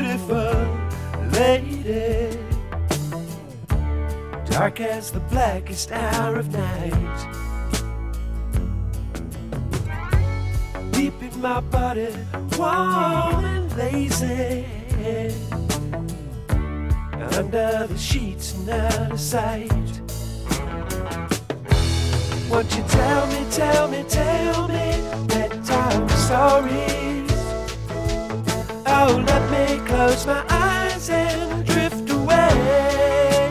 beautiful lady, dark as the blackest hour of night. Deep in my body, warm and lazy, under the sheets and out of sight. Won't you tell me, tell me, tell me bedtime stories? Oh, let me close my eyes and drift away.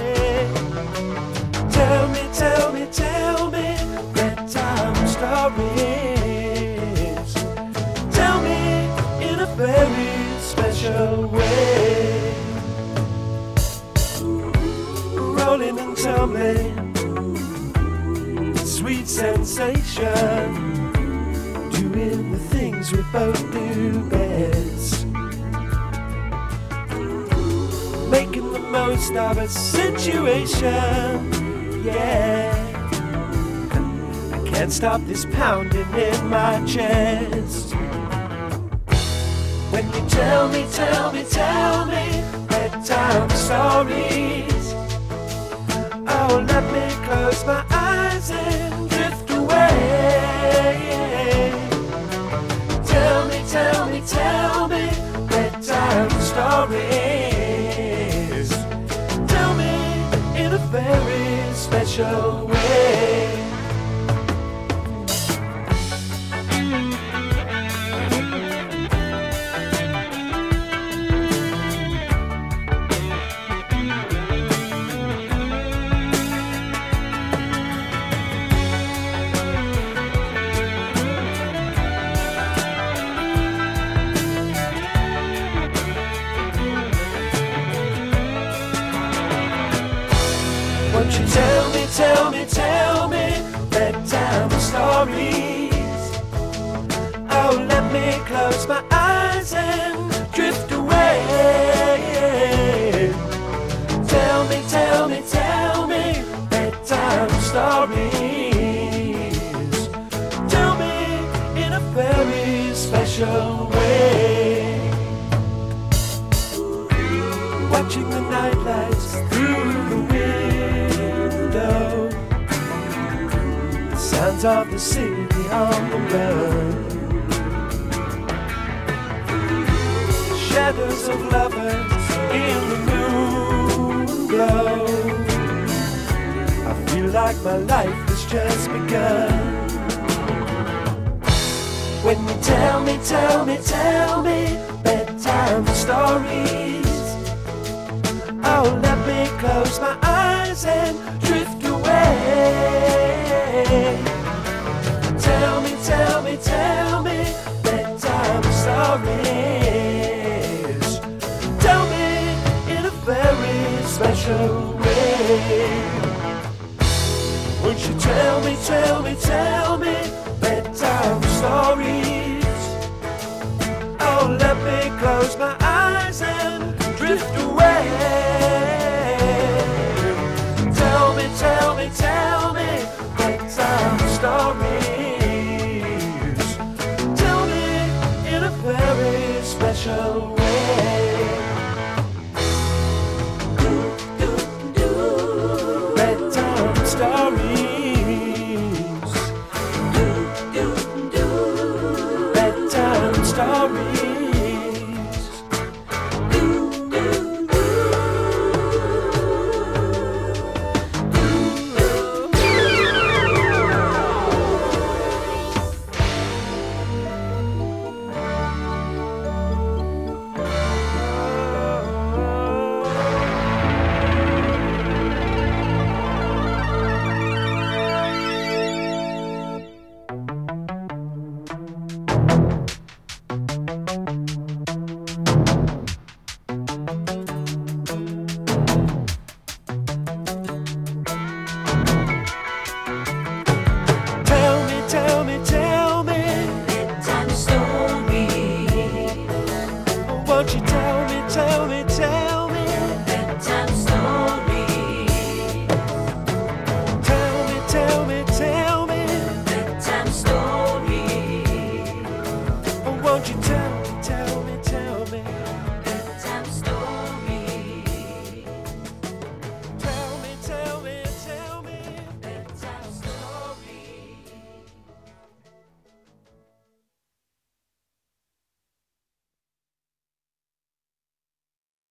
Tell me, tell me, tell me bedtime stories. Tell me in a very special way. Rolling and tumbling, sweet sensation, doing the things we both do best, making the most of a situation, yeah. I can't stop this pounding in my chest. When you tell me, tell me, tell me bedtime stories, oh, let me close my eyes and drift away. Tell me, tell me, tell me bedtime stories. Tell me in a very special way. Won't you tell me, tell me, tell me bedtime stories? Oh, let me close my eyes and drift away. Tell me, tell me, tell me bedtime stories. Tell me in a very special way. Watching the night lights through the window, the sounds of the city on the run, shadows of lovers in the moon glow. I feel like my life has just begun. When you tell me, tell me, tell me bedtime stories, oh, let me close my